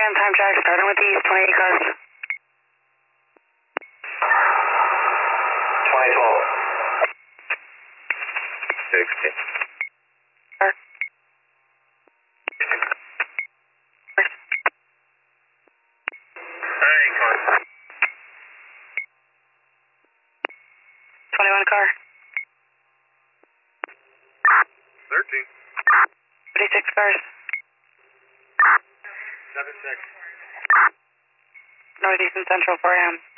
time check, starting with the east, 28 cars. 2012. 60. Car. 21 car. 13. 36 cars. 76. Northeast and Central 4 AM.